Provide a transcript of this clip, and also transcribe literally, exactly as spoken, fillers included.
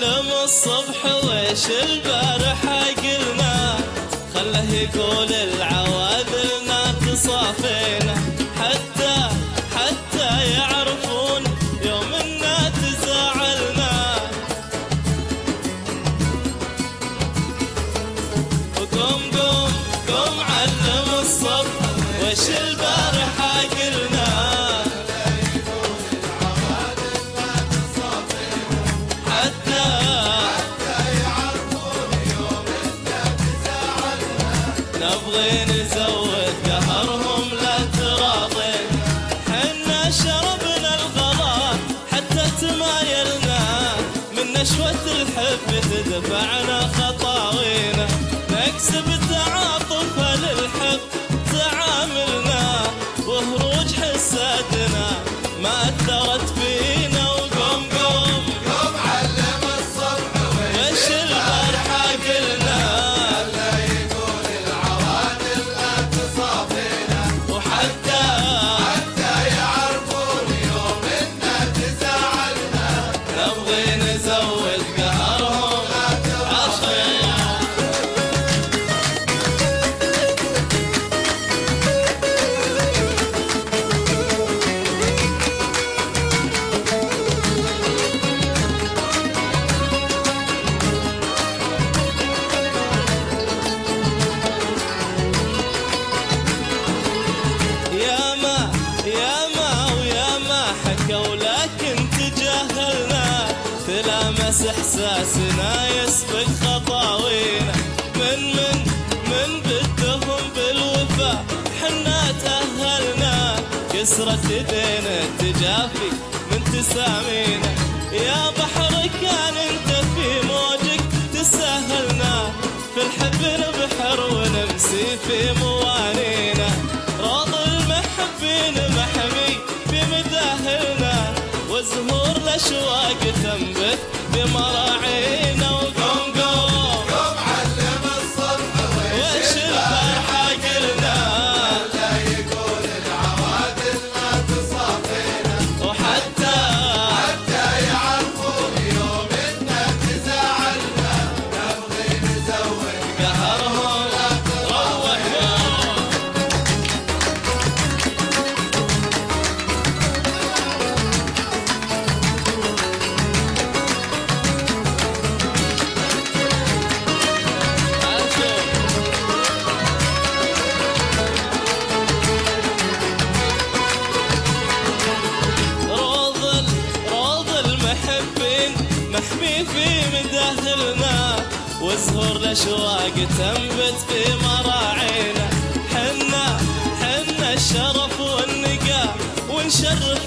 معلم الصبح ويش البارحة قلنا، خله يقول العوادلنا تصافينا، حتى حتى يعرفون يوم إنا تزاعلنا. وقوم قوم قوم علم الصبح ويش البارحة قلنا، نبغي نزود قهرهم لا تراضين، حنا شربنا الغلا حتى تمايلنا، من نشوة الحب تدفعنا خطاوينا، نكسب تعاطف للحب تعاملنا، وهروج حسادنا ما أثرت فينا. وقوم قوم قوم علم الصبح ويش البارحة قلنا، حتى يعرفون يوم إنا تزاعلنا، نبغي نزود قهرهم عشان. ياما ياما وياما حكوا لكن تجاهلنا، تلامس احساسنا يسبق خطاوينا، من من من بدهم بالوفا حنا تأهلنا، كسرت ايدين التجافي من تسامينا، يا بحر كان انت في موجك تسهلنا، في الحب نبحر ونمسي في موانينا، راض المحبين محمي بمداهلنا، وزهور الاشواق تنبت بمراعينا. وقوم قوم قوم علم الصبح ويش البارحة قلنا، لا يقول العوادلنا تصافينا، وحتى حتى يعرفون يوم إنا تزاعلنا، نبغي نزود قهرهم روحنا. روض روض المحبين محمي في مداخلنا، وزهور الاشواق تنبت في مراعينا، حنا حنا الشرف والنقاء ونشرف